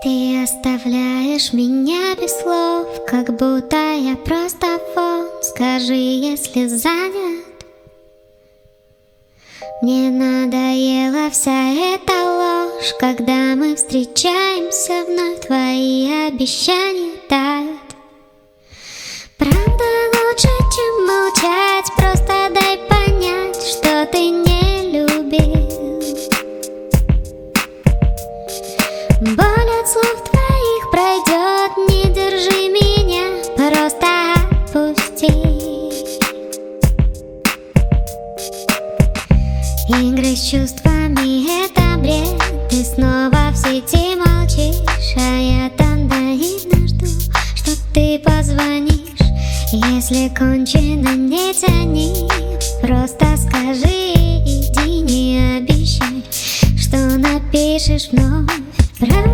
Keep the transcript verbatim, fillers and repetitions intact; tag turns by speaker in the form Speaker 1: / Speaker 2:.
Speaker 1: Ты оставляешь меня без слов, как будто я просто фон. Скажи, если занят. Мне надоела вся эта ложь, когда мы встречаемся вновь, твои обещания тают. Правда лучше, чем молчать, просто дай понять, что ты не любил. Боль от слов твоих пройдет, не держи меня, просто отпусти. Игры с чувствами — это бред, ты снова в сети молчишь, а я-то наивно жду, что ты позвонишь. Если кончено, не тяни, просто скажи, иди, не обещай, что напишешь вновь. Правда